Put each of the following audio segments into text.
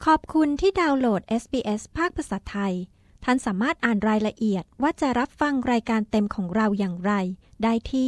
ขอบคุณที่ดาวน์โหลด SBS ภาคภาษาไทยท่านสามารถอ่านรายละเอียดว่าจะรับฟังรายการเต็มของเราอย่างไรได้ที่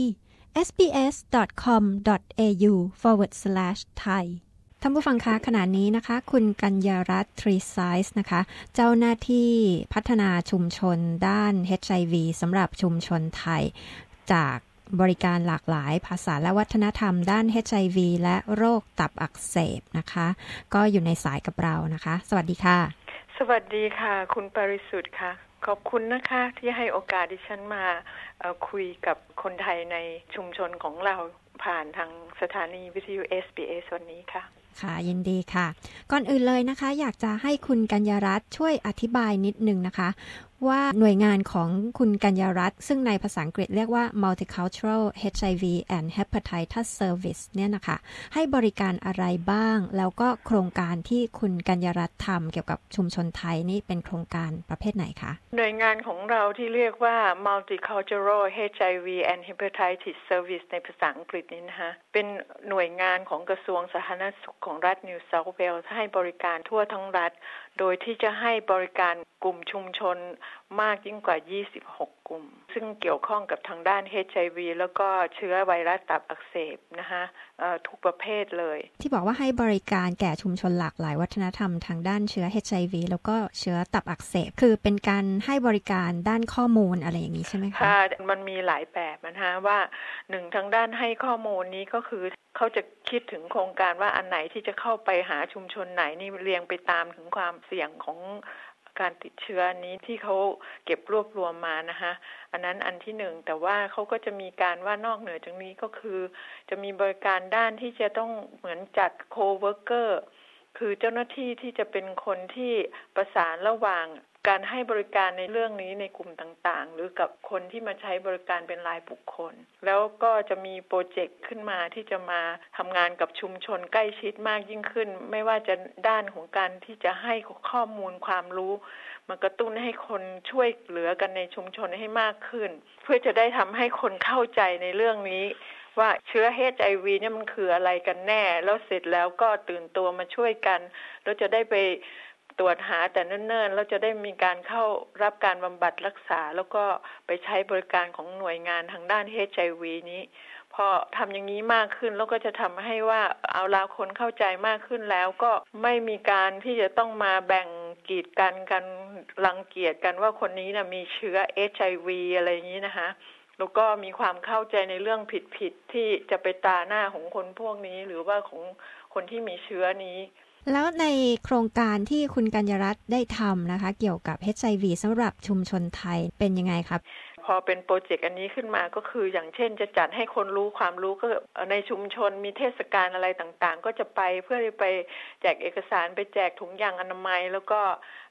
sbs.com.au/thai ท่านผู้ฟังคะขณะนี้นะคะคุณกัญญารัตน์ทรีไซส์นะคะเจ้าหน้าที่พัฒนาชุมชนด้าน HIV สำหรับชุมชนไทยจากบริการหลากหลายภาษาและวัฒนธรรมด้าน HIV และโรคตับอักเสบนะคะก็อยู่ในสายกับเรานะคะสวัสดีค่ะสวัสดีค่ะคุณปริสุทธิ์ค่ะขอบคุณนะคะที่ให้โอกาสดิฉันมาคุยกับคนไทยในชุมชนของเราผ่านทางสถานีวิทยุ SBS วันนี้ค่ะค่ะยินดีค่ะก่อนอื่นเลยนะคะอยากจะให้คุณกัญญารัตน์ช่วยอธิบายนิดนึงนะคะว่าหน่วยงานของคุณกัญญารัตน์ซึ่งในภาษาอังกฤษเรียกว่า Multicultural HIV and Hepatitis Service เนี่ยนะคะให้บริการอะไรบ้างแล้วก็โครงการที่คุณกัญญารัตน์ทำเกี่ยวกับชุมชนไทยนี่เป็นโครงการประเภทไหนคะหน่วยงานของเราที่เรียกว่า Multicultural HIV and Hepatitis Service ในภาษาอังกฤษนี้นะคะเป็นหน่วยงานของกระทรวงสาธารณสุขของรัฐ New South Wales ให้บริการทั่วทั้งรัฐโดยที่จะให้บริการกลุ่มชุมชนมากยิ่งกว่า26กลุ่มซึ่งเกี่ยวข้องกับทางด้าน HIV แล้วก็เชื้อไวรัสตับอักเสบนะคะทุกประเภทเลยที่บอกว่าให้บริการแก่ชุมชนหลากหลายวัฒนธรรมทางด้านเชื้อ HIV แล้วก็เชื้อตับอักเสบคือเป็นการให้บริการด้านข้อมูลอะไรอย่างนี้ใช่ไหมคะมันมีหลายแบบนะคะว่าหนึ่งทางด้านให้ข้อมูลนี้ก็คือเขาจะคิดถึงโครงการว่าอันไหนที่จะเข้าไปหาชุมชนไหนนี่เรียงไปตามถึงความเสี่ยงของการติดเชื้อนี้ที่เขาเก็บรวบรวมมานะคะอันนั้นอันที่หนึ่งแต่ว่าเขาก็จะมีการว่านอกเหนือจากนี้ก็คือจะมีบริการด้านที่จะต้องเหมือนจัดโคเวิร์กเกอร์คือเจ้าหน้าที่ที่จะเป็นคนที่ประสานระหว่างการให้บริการในเรื่องนี้ในกลุ่มต่างๆหรือกับคนที่มาใช้บริการเป็นรายบุคคลแล้วก็จะมีโปรเจกต์ขึ้นมาที่จะมาทำงานกับชุมชนใกล้ชิดมากยิ่งขึ้นไม่ว่าจะด้านของการที่จะให้ข้อมูลความรู้มากระตุ้นให้คนช่วยเหลือกันในชุมชนให้มากขึ้นเพื่อจะได้ทำให้คนเข้าใจในเรื่องนี้ว่าเชื้อ HIV เนี่ยมันคืออะไรกันแน่แล้วเสร็จแล้วก็ตื่นตัวมาช่วยกันแล้วจะได้ไปตรวจหาแต่เนิ่นๆแล้วจะได้มีการเข้ารับการบำบัดรักษาแล้วก็ไปใช้บริการของหน่วยงานทางด้าน HIV นี้พอทำอย่างนี้มากขึ้นแล้วก็จะทำให้ว่าเอาล่ะคนเข้าใจมากขึ้นแล้วก็ไม่มีการที่จะต้องมาแบ่งกีดกันรังเกียจกันว่าคนนี้นะมีเชื้อ HIV อะไรอย่างนี้นะคะแล้วก็มีความเข้าใจในเรื่องผิดที่จะไปตาหน้าของคนพวกนี้หรือว่าของคนที่มีเชื้อนี้แล้วในโครงการที่คุณกัญญารัตน์ได้ทำนะคะเกี่ยวกับ HIV สำหรับชุมชนไทยเป็นยังไงครับพอเป็นโปรเจกต์อันนี้ขึ้นมาก็คืออย่างเช่นจะจัดให้คนรู้ความรู้ก็ในชุมชนมีเทศกาลอะไรต่างๆก็จะไปเพื่อไปแจกเอกสารไปแจกถุงยางอนามัยแล้วก็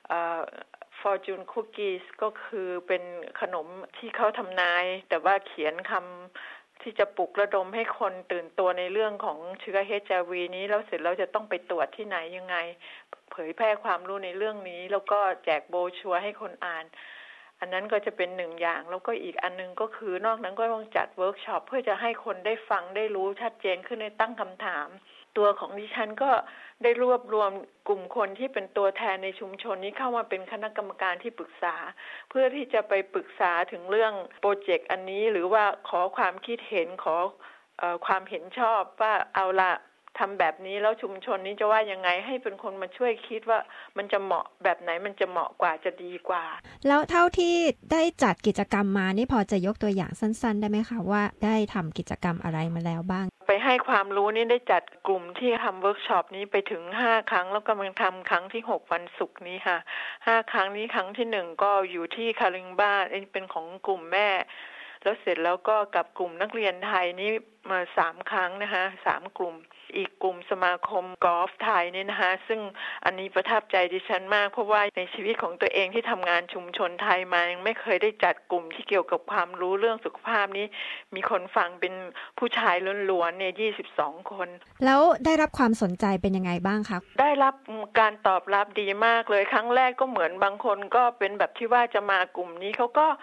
Fortune Cookies ก็คือเป็นขนมที่เขาทำนายแต่ว่าเขียนคำที่จะปลุกระดมให้คนตื่นตัวในเรื่องของเชื้อ HIV นี้แล้วเสร็จแล้วจะต้องไปตรวจที่ไหนยังไงเผยแพร่ความรู้ในเรื่องนี้แล้วก็แจกโบรชัวร์ให้คนอ่านอันนั้นก็จะเป็นหนึ่งอย่างแล้วก็อีกอันนึงก็คือนอกนั้นก็ต้องจัดเวิร์กช็อปเพื่อจะให้คนได้ฟังได้รู้ชัดเจนขึ้นในตั้งคำถามตัวของดิฉันก็ได้รวบรวมกลุ่มคนที่เป็นตัวแทนในชุมชนนี้เข้ามาเป็นคณะกรรมการที่ปรึกษาเพื่อที่จะไปปรึกษาถึงเรื่องโปรเจกต์อันนี้หรือว่าขอความคิดเห็นขอความเห็นชอบว่าเอาละทำแบบนี้แล้วชุมชนนี้จะว่ายังไงให้เป็นคนมาช่วยคิดว่ามันจะเหมาะแบบไหนมันจะเหมาะกว่าจะดีกว่าแล้วเท่าที่ได้จัดกิจกรรมมานี่พอจะยกตัวอย่างสั้นๆได้ไหมคะว่าได้ทำกิจกรรมอะไรมาแล้วบ้างไปให้ความรู้นี่ได้จัดกลุ่มที่ทำเวิร์กช็อปนี้ไปถึง5ครั้งแล้วกำลังทำครั้งที่6วันศุกร์นี้ค่ะ5ครั้งนี้ครั้งที่1ก็อยู่ที่คาริงบ้านเป็นของกลุ่มแม่แล้วเสร็จแล้วก็กับกลุ่มนักเรียนไทยนี่มา3ครั้งนะคะ3กลุ่มอีกกลุ่มสมาคมกอล์ฟไทยนี่นะคะซึ่งอันนี้ประทับใจดิฉันมากเพราะว่าในชีวิตของตัวเองที่ทำงานชุมชนไทยมายังไม่เคยได้จัดกลุ่มที่เกี่ยวกับความรู้เรื่องสุขภาพนี้มีคนฟังเป็นผู้ชายล้วนๆเนี่ย22คนแล้วได้รับความสนใจเป็นยังไงบ้างคะได้รับการตอบรับดีมากเลยครั้งแรกก็เหมือนบางคนก็เป็นแบบที่ว่าจะมากลุ่มนี้เขาก็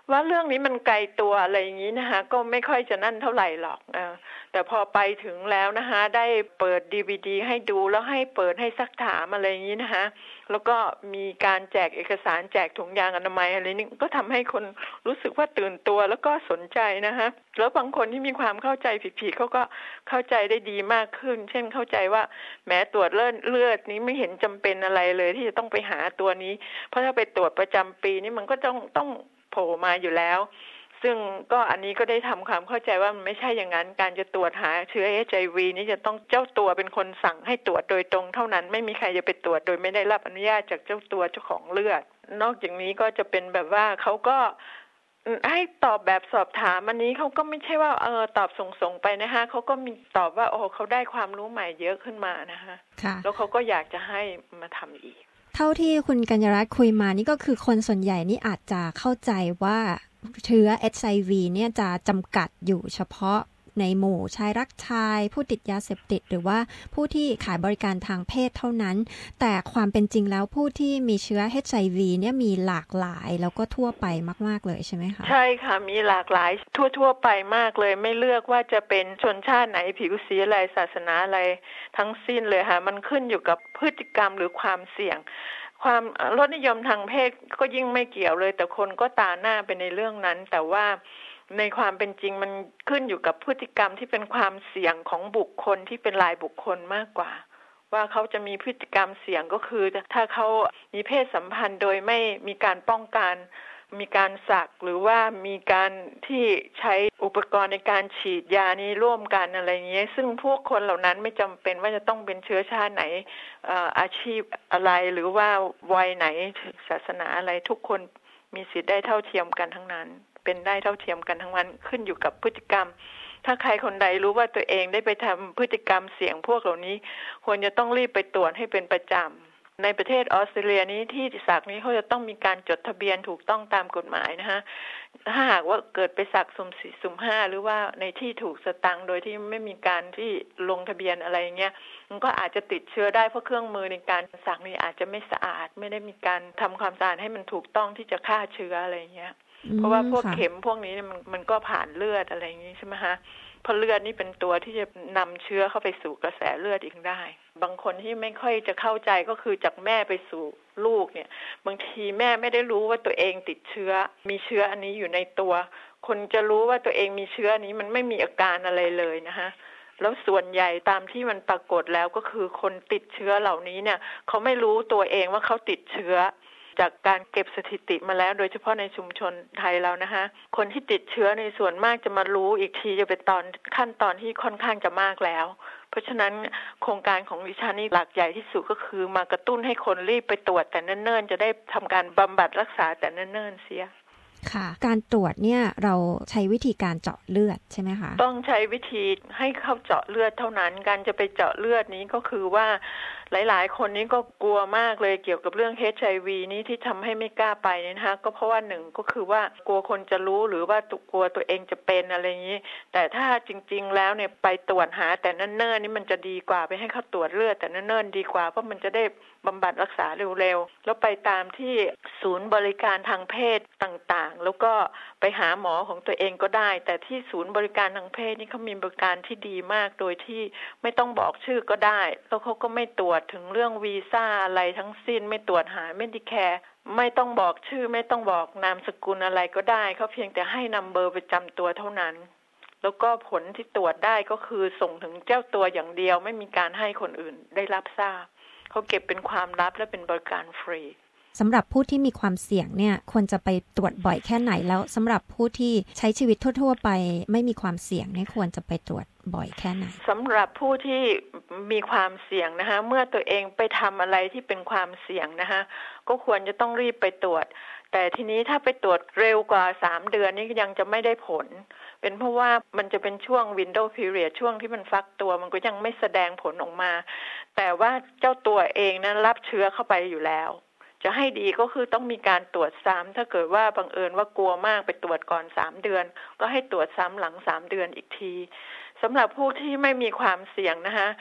ว่าเรื่องนี้มันไกลตัวอะไรอย่างนี้นะคะก็ไม่ค่อยจะนั่นเท่าไหร่หรอกแต่พอไปถึงแล้วนะคะได้เปิด DVD ให้ดูแล้วให้เปิดให้ซักถามอะไรอย่างนี้นะคะแล้วก็มีการแจกเอกสารแจกถุงยางอนามัยอะไรนี่ก็ทำให้คนรู้สึกว่าตื่นตัวแล้วก็สนใจนะคะแล้วบางคนที่มีความเข้าใจผิดๆเขาก็เข้าใจได้ดีมากขึ้นเช่นเข้าใจว่าแม้ตรวจเลือดนี้ไม่เห็นจำเป็นอะไรเลยที่จะต้องไปหาตัวนี้เพราะถ้าไปตรวจประจำปีนี่มันก็ต้องโผล่มาอยู่แล้วซึ่งก็อันนี้ก็ได้ทำความเข้าใจว่ามันไม่ใช่อย่างนั้นการจะตรวจหาเชื้อ HIV นี่จะต้องเจ้าตัวเป็นคนสั่งให้ตรวจโดยตรงเท่านั้นไม่มีใครจะไปตรวจโดยไม่ได้รับอนุญาตจากเจ้าของเลือดนอกจากนี้ก็จะเป็นแบบว่าเขาก็ให้ตอบแบบสอบถามอันนี้เขาก็ไม่ใช่ว่าตอบส่งไปนะคะเขาก็มีตอบว่าโอ้เขาได้ความรู้ใหม่เยอะขึ้นมานะคะแล้วเขาก็อยากจะให้มาทำอีกเท่าที่คุณกัญญารัตน์คุยมานี่ก็คือคนส่วนใหญ่นี่อาจจะเข้าใจว่าเชื้อ HIV เนี่ยจะจำกัดอยู่เฉพาะในหมู่ชายรักชายผู้ติดยาเสพติดหรือว่าผู้ที่ขายบริการทางเพศเท่านั้นแต่ความเป็นจริงแล้วผู้ที่มีเชื้อ HIV เนี่ยมีหลากหลายแล้วก็ทั่วไปมากๆเลยใช่ไหมคะใช่ค่ะมีหลากหลายทั่วไปมากเลยไม่เลือกว่าจะเป็นชนชาติไหนผิวสีอะไรศาสนาอะไรทั้งสิ้นเลยค่ะมันขึ้นอยู่กับพฤติกรรมหรือความเสี่ยงความรสนิยมทางเพศก็ยิ่งไม่เกี่ยวเลยแต่คนก็ตาหน้าไปในเรื่องนั้นแต่ว่าในความเป็นจริงมันขึ้นอยู่กับพฤติกรรมที่เป็นความเสี่ยงของบุคคลที่เป็นรายบุคคลมากกว่าว่าเขาจะมีพฤติกรรมเสี่ยงก็คือถ้าเขามีเพศสัมพันธ์โดยไม่มีการป้องกันมีการสักหรือว่ามีการที่ใช้อุปกรณ์ในการฉีดยานี้ร่วมกันอะไรเงี้ยซึ่งพวกคนเหล่านั้นไม่จำเป็นว่าจะต้องเป็นเชื้อชาติไหนอาชีพอะไรหรือว่าวัยไหนศาสนาอะไรทุกคนมีสิทธิ์ได้เท่าเทียมกันทั้งนั้นเป็นได้เท่าเทียมกันทั้งนั้นขึ้นอยู่กับพฤติกรรมถ้าใครคนใดรู้ว่าตัวเองได้ไปทำพฤติกรรมเสี่ยงพวกเหล่านี้ควรจะต้องรีบไปตรวจให้เป็นประจำในประเทศออสเตรเลียนี้ที่สักนี้เขาจะต้องมีการจดทะเบียนถูกต้องตามกฎหมายนะคะถ้าหากว่าเกิดไปสักสุ่ม4สุ่ม5หรือว่าในที่ถูกสตังค์โดยที่ไม่มีการที่ลงทะเบียนอะไรเงี้ยมันก็อาจจะติดเชื้อได้เพราะเครื่องมือในการสักนี้อาจจะไม่สะอาดไม่ได้มีการทำความสะอาดให้มันถูกต้องที่จะฆ่าเชื้ออะไรเงี้ยเพราะว่าพวกเข็มพวกนี้มันก็ผ่านเลือดอะไรอย่างนี้ใช่ไหมฮะเพราะเลือดนี่เป็นตัวที่จะนำเชื้อเข้าไปสู่กระแสเลือดอีกได้บางคนที่ไม่ค่อยจะเข้าใจก็คือจากแม่ไปสู่ลูกเนี่ยบางทีแม่ไม่ได้รู้ว่าตัวเองติดเชื้อมีเชื้ออันนี้อยู่ในตัวคนจะรู้ว่าตัวเองมีเชื้อนี้มันไม่มีอาการอะไรเลยนะฮะแล้วส่วนใหญ่ตามที่มันปรากฏแล้วก็คือคนติดเชื้อเหล่านี้เนี่ยเขาไม่รู้ตัวเองว่าเขาติดเชื้อจากการเก็บสถิติมาแล้วโดยเฉพาะในชุมชนไทยแล้วนะคะคนที่ติดเชื้อในส่วนมากจะมารู้อีกทีจะเป็นขั้นตอนที่ค่อนข้างจะมากแล้วเพราะฉะนั้นโครงการของดิฉันนี่หลักใหญ่ที่สุดก็คือมากระตุ้นให้คนรีบไปตรวจแต่เนิ่นๆจะได้ทำการบำบัดรักษาแต่เนิ่นๆเสียค่ะการตรวจเนี่ยเราใช้วิธีการเจาะเลือดใช่ไหมคะต้องใช้วิธีให้เข้าเจาะเลือดเท่านั้นการจะไปเจาะเลือดนี้ก็คือว่าหลายๆคนนี้ก็กลัวมากเลยเกี่ยวกับเรื่อง HIV นี้ที่ทำให้ไม่กล้าไปเนี่ยนะคะก็เพราะว่าหนึ่งก็คือว่ากลัวคนจะรู้หรือว่ากลัวตัวเองจะเป็นอะไรอย่างนี้แต่ถ้าจริงๆแล้วเนี่ยไปตรวจหาแต่เนิ่นๆนี่มันจะดีกว่าไปให้เขาตรวจเลือดแต่เนิ่นๆดีกว่าเพราะมันจะได้บำบัดรักษาเร็วๆแล้วไปตามที่ศูนย์บริการทางเพศต่างๆแล้วก็ไปหาหมอของตัวเองก็ได้แต่ที่ศูนย์บริการทางเพศนี่เขามีบริการที่ดีมากโดยที่ไม่ต้องบอกชื่อก็ได้แล้วเขาก็ไม่ตรวจถึงเรื่องวีซ่าอะไรทั้งสิ้นไม่ตรวจหาเมดิแคร์ไม่ต้องบอกชื่อไม่ต้องบอกนามสกุลอะไรก็ได้เขาเพียงแต่ให้นัมเบอร์ประจำตัวเท่านั้นแล้วก็ผลที่ตรวจได้ก็คือส่งถึงเจ้าตัวอย่างเดียวไม่มีการให้คนอื่นได้รับทราบเขาเก็บเป็นความลับและเป็นบริการฟรีสำหรับผู้ที่มีความเสี่ยงเนี่ยควรจะไปตรวจบ่อยแค่ไหนแล้วสำหรับผู้ที่ใช้ชีวิตทั่วๆไปไม่มีความเสี่ยงเนี่ยควรจะไปตรวจบ่อยแค่ไหนสำหรับผู้ที่มีความเสี่ยงนะคะเมื่อตัวเองไปทำอะไรที่เป็นความเสี่ยงนะคะก็ควรจะต้องรีบไปตรวจแต่ทีนี้ถ้าไปตรวจเร็วกว่า3เดือนนี่ยังจะไม่ได้ผลเป็นเพราะว่ามันจะเป็นช่วง window period ช่วงที่มันฟักตัวมันก็ยังไม่แสดงผลออกมาแต่ว่าเจ้าตัวเองนั้นรับเชื้อเข้าไปอยู่แล้วจะให้ดีก็คือต้องมีการตรวจซ้ำถ้าเกิดว่าบังเอิญว่ากลัวมากไปตรวจก่อน3เดือนก็ให้ตรวจซ้ำหลัง3เดือนอีกทีสำหรับผู้ที่ไม่มีความเสี่ยงนะคะ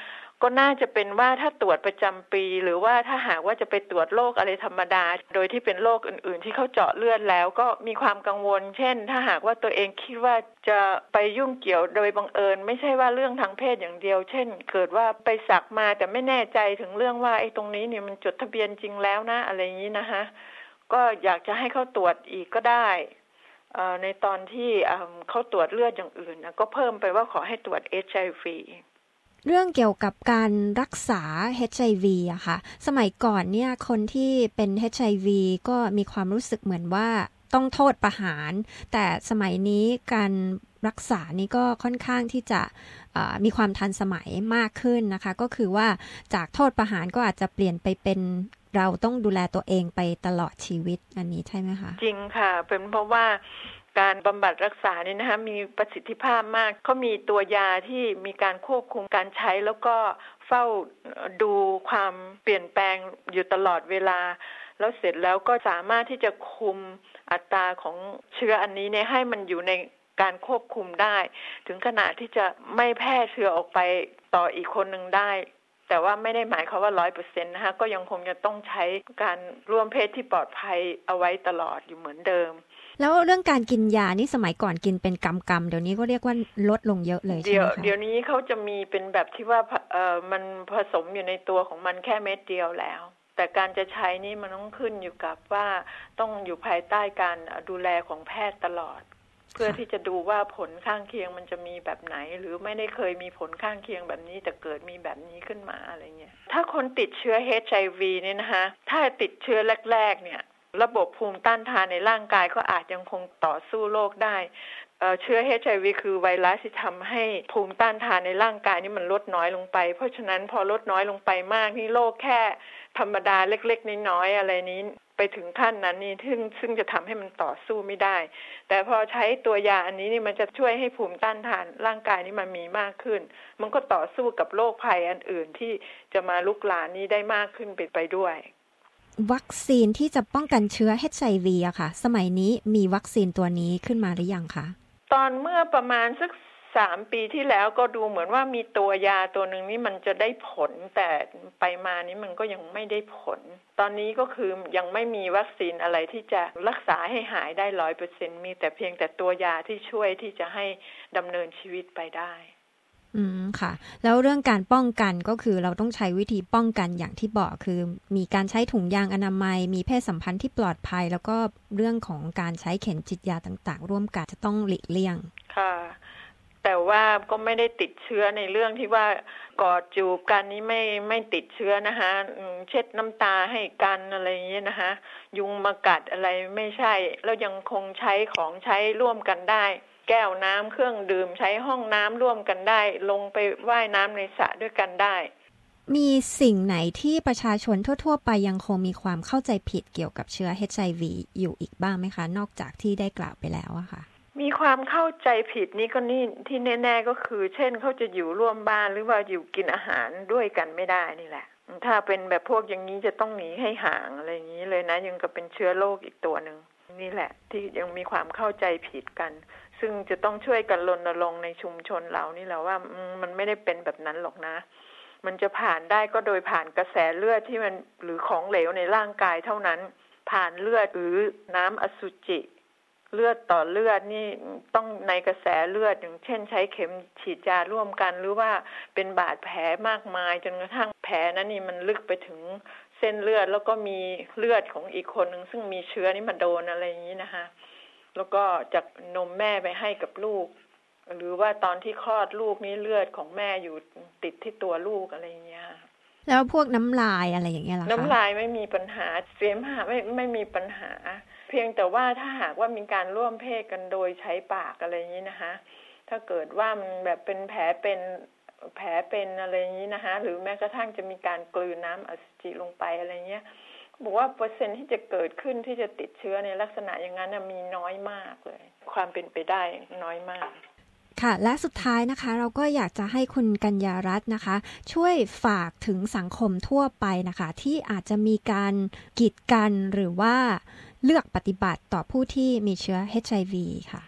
ก็น่าจะเป็นว่าถ้าตรวจประจำปีหรือว่าถ้าหากว่าจะไปตรวจโรคอะไรธรรมดาโดยที่เป็นโรคอื่นๆที่เขาเจาะเลือดแล้วก็มีความกังวลเช่นถ้าหากว่าตัวเองคิดว่าจะไปยุ่งเกี่ยวโดยบังเอิญไม่ใช่ว่าเรื่องทางเพศอย่างเดียวเช่นเกิดว่าไปสักมาแต่ไม่แน่ใจถึงเรื่องว่าไอ้ตรงนี้เนี่ยมันจดทะเบียนจริงแล้วนะอะไรอย่างนี้นะคะก็อยากจะให้เขาตรวจอีกก็ได้ในตอนที่เขาตรวจเลือดอย่างอื่นนะก็เพิ่มไปว่าขอให้ตรวจ HIV เรื่องเกี่ยวกับการรักษา HIV อะค่ะสมัยก่อนเนี่ยคนที่เป็น HIV ก็มีความรู้สึกเหมือนว่าต้องโทษประหารแต่สมัยนี้การรักษานี้ก็ค่อนข้างที่จะมีความทันสมัยมากขึ้นนะคะก็คือว่าจากโทษประหารก็อาจจะเปลี่ยนไปเป็นเราต้องดูแลตัวเองไปตลอดชีวิตอันนี้ใช่ไหมคะจริงค่ะเป็นเพราะว่าการบำบัดรักษานี่นะคะมีประสิทธิภาพมากเขามีตัวยาที่มีการควบคุมการใช้แล้วก็เฝ้าดูความเปลี่ยนแปลงอยู่ตลอดเวลาแล้วเสร็จแล้วก็สามารถที่จะคุมอัตราของเชื้ออันนี้เนี่ยให้มันอยู่ในการควบคุมได้ถึงขนาดที่จะไม่แพร่เชื้อออกไปต่ออีกคนนึงได้แต่ว่าไม่ได้หมายความว่า 100% นะคะก็ยังคงจะต้องใช้การร่วมเพศที่ปลอดภัยเอาไว้ตลอดอยู่เหมือนเดิมแล้วเรื่องการกินยานี่สมัยก่อนกินเป็นกำๆเดี๋ยวนี้ก็เรียกว่าลดลงเยอะเลยใช่ไหมคะเดี๋ยวนี้เขาจะมีเป็นแบบที่ว่ามันผสมอยู่ในตัวของมันแค่เม็ดเดียวแล้วแต่การจะใช้นี่มันต้องขึ้นอยู่กับว่าต้องอยู่ภายใต้การดูแลของแพทย์ตลอดเพื่อที่จะดูว่าผลข้างเคียงมันจะมีแบบไหนหรือไม่ได้เคยมีผลข้างเคียงแบบนี้แต่เกิดมีแบบนี้ขึ้นมาอะไรเงี้ยถ้าคนติดเชื้อ HIV เนี่ยนะคะถ้าติดเชื้อแรกๆเนี่ยระบบภูมิต้านทานในร่างกายก็อาจยังคงต่อสู้โรคได้เชื้อ HIV คือไวรัสที่ทำให้ภูมิต้านทานในร่างกายนี่มันลดน้อยลงไปเพราะฉะนั้นพอลดน้อยลงไปมากนี่โรคแค่ธรรมดาเล็กๆน้อยๆอะไรนี้ไปถึงขั้นนั้นนี่ซึ่งจะทำให้มันต่อสู้ไม่ได้แต่พอใช้ตัวยาอันนี้นี่มันจะช่วยให้ภูมิต้านทานร่างกายนี่มันมีมากขึ้นมันก็ต่อสู้กับโรคภัยอันอื่นที่จะมาลุกลามนี้ได้มากขึ้นไปด้วยวัคซีนที่จะป้องกันเชื้อ HIV อะค่ะสมัยนี้มีวัคซีนตัวนี้ขึ้นมาหรือยังคะตอนเมื่อประมาณสัก3 ปีที่แล้วก็ดูเหมือนว่ามีตัวยาตัวหนึ่งนี่มันจะได้ผลแต่ไปมานี้มันก็ยังไม่ได้ผลตอนนี้ก็คือยังไม่มีวัคซีนอะไรที่จะรักษาให้หายได้ 100% มีแต่เพียงแต่ตัวยาที่ช่วยที่จะให้ดำเนินชีวิตไปได้ค่ะแล้วเรื่องการป้องกันก็คือเราต้องใช้วิธีป้องกันอย่างที่บอกคือมีการใช้ถุงยางอนามัยมีเพศสัมพันธ์ที่ปลอดภัยแล้วก็เรื่องของการใช้เข็มฉีดยาต่างๆร่วมกันจะต้องหลีกเลี่ยงค่ะแต่ว่าก็ไม่ได้ติดเชื้อในเรื่องที่ว่ากอดจูบกันนี้ไม่ติดเชื้อนะคะเช็ดน้ำตาให้กันอะไรอย่างเงี้ยนะคะยุงมากัดอะไรไม่ใช่แล้วยังคงใช้ของใช้ร่วมกันได้แก้วน้ำเครื่องดื่มใช้ห้องน้ำร่วมกันได้ลงไปว่ายน้ำในสระด้วยกันได้มีสิ่งไหนที่ประชาชนทั่วๆไปยังคงมีความเข้าใจผิดเกี่ยวกับเชื้อ HIV อยู่อีกบ้างไหมคะนอกจากที่ได้กล่าวไปแล้วอะค่ะมีความเข้าใจผิดนี่ก็นี่ที่แน่ๆก็คือเช่นเขาจะอยู่ร่วมบ้านหรือว่าอยู่กินอาหารด้วยกันไม่ได้นี่แหละถ้าเป็นแบบพวกอย่างนี้จะต้องหนีให้ห่างอะไรอย่างนี้เลยนะยังก็เป็นเชื้อโรคอีกตัวนึงนี่แหละที่ยังมีความเข้าใจผิดกันซึ่งจะต้องช่วยกันรณรงค์ในชุมชนเรานี่แหละว่ามันไม่ได้เป็นแบบนั้นหรอกนะมันจะผ่านได้ก็โดยผ่านกระแสเลือดที่มันหรือของเหลวในร่างกายเท่านั้นผ่านเลือดหรือน้ำอสุจิเลือดต่อเลือดนี่ต้องในกระแสเลือดอย่างเช่นใช้เข็มฉีดยาร่วมกันหรือว่าเป็นบาดแผลมากมายจนกระทั่งแผลนั้นนี่มันลึกไปถึงเส้นเลือดแล้วก็มีเลือดของอีกคนนึงซึ่งมีเชื้อนี่มาโดนอะไรอย่างนี้นะคะแล้วก็จากนมแม่ไปให้กับลูกหรือว่าตอนที่คลอดลูกนี้เลือดของแม่อยู่ติดที่ตัวลูกอะไรอย่างเงี้ยแล้วพวกน้ำลายอะไรอย่างเงี้ยล่ะคะน้ำลายไม่มีปัญหาเสมหะไม่มีปัญหาเพียงแต่ว่าถ้าหากว่ามีการร่วมเพศกันโดยใช้ปากอะไรอย่างนี้นะคะถ้าเกิดว่ามันแบบเป็นแผลเป็นอะไรอย่างนี้นะคะหรือแม้กระทั่งจะมีการกลืนน้ำอสุจิลงไปอะไรเงี้ยบอกว่าเปอร์เซ็นต์ที่จะเกิดขึ้นที่จะติดเชื้อในลักษณะอย่างนั้นมีน้อยมากเลยความเป็นไปได้น้อยมากค่ะและสุดท้ายนะคะเราก็อยากจะให้คุณกัญญารัตน์นะคะช่วยฝากถึงสังคมทั่วไปนะคะที่อาจจะมีการกีดกันหรือว่าเลือกปฏิบัติต่อผู้ที่มีเชื้อ HIV ค่ะ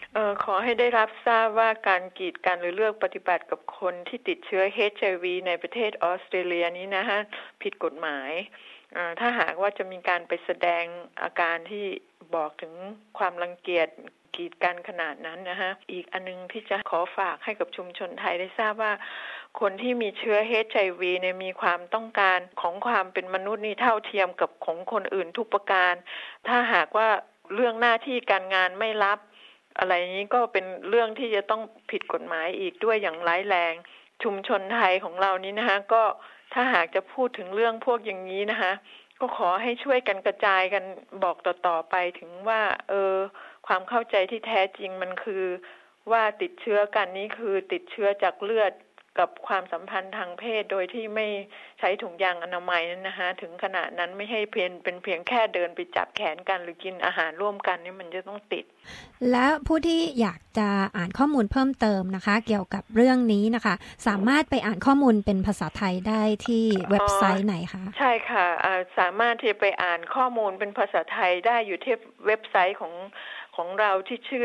ขอให้ได้รับทราบว่าการกีดกันหรือเลือกปฏิบัติกับคนที่ติดเชื้อ HIV ในประเทศออสเตรเลียนี้นะฮะผิดกฎหมายถ้าหากว่าจะมีการไปแสดงอาการที่บอกถึงความรังเกียจกีดกันขนาดนั้นนะฮะอีกอันนึงที่จะขอฝากให้กับชุมชนไทยได้ทราบว่าคนที่มีเชื้อ HIV เนี่ยมีความต้องการของความเป็นมนุษย์นี่เท่าเทียมกับของคนอื่นทุกประการถ้าหากว่าเรื่องหน้าที่การงานไม่รับอะไรนี้ก็เป็นเรื่องที่จะต้องผิดกฎหมายอีกด้วยอย่างร้ายแรงชุมชนไทยของเรานี้นะคะก็ถ้าหากจะพูดถึงเรื่องพวกอย่างนี้นะคะก็ขอให้ช่วยกันกระจายกันบอกต่อๆไปถึงว่าความเข้าใจที่แท้จริงมันคือว่าติดเชื้อกันนี้คือติดเชื้อจากเลือดกับความสัมพันธ์ทางเพศโดยที่ไม่ใช้ถุงยางอนามัยนั้นนะคะถึงขนาดนั้นไม่ให้เป็นเพียงแค่เดินไปจับแขนกันหรือกินอาหารร่วมกันนี่มันจะต้องติดและผู้ที่อยากจะอ่านข้อมูลเพิ่มเติมนะคะเกี่ยวกับเรื่องนี้นะคะสามารถไปอ่านข้อมูลเป็นภาษาไทยได้ที่เว็บไซต์ไหนคะใช่ค่ะสามารถที่ไปอ่านข้อมูลเป็นภาษาไทยได้อยู่ที่เว็บไซต์ของเราที่ชื่อ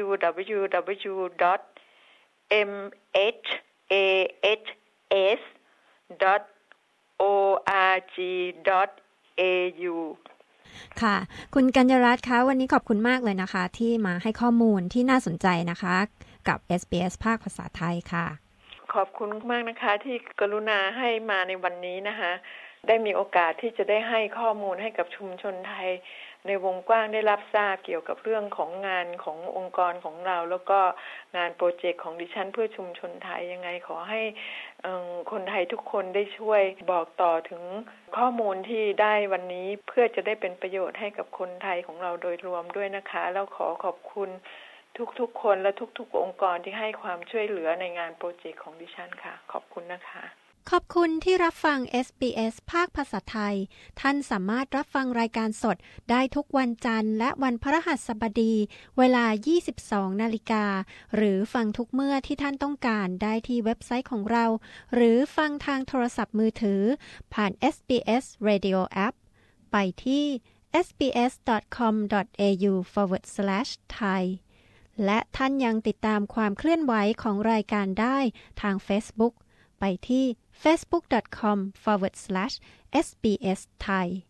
www.mahs.org.au ค่ะคุณกัญญรัตน์คะวันนี้ขอบคุณมากเลยนะคะที่มาให้ข้อมูลที่น่าสนใจนะคะกับ SBS ภาคภาษาไทยค่ะขอบคุณมากนะคะที่กรุณาให้มาในวันนี้นะคะได้มีโอกาสที่จะได้ให้ข้อมูลให้กับชุมชนไทยในวงกว้างได้รับทราบเกี่ยวกับเรื่องของงานขององค์กรของเราแล้วก็งานโปรเจกต์ของดิฉันเพื่อชุมชนไทยยังไงขอให้คนไทยทุกคนได้ช่วยบอกต่อถึงข้อมูลที่ได้วันนี้เพื่อจะได้เป็นประโยชน์ให้กับคนไทยของเราโดยรวมด้วยนะคะแล้วขอบคุณทุกๆคนและทุกๆองค์กรที่ให้ความช่วยเหลือในงานโปรเจกต์ของดิฉันค่ะขอบคุณนะคะขอบคุณที่รับฟัง SBS ภาคภาษาไทยท่านสามารถรับฟังรายการสดได้ทุกวันจันทร์และวันพฤหัสบดีเวลา 22:00 น.หรือฟังทุกเมื่อที่ท่านต้องการได้ที่เว็บไซต์ของเราหรือฟังทางโทรศัพท์มือถือผ่าน SBS Radio App ไปที่ sbs.com.au/thai และท่านยังติดตามความเคลื่อนไหวของรายการได้ทาง Facebook ไปที่facebook.com/sbsthai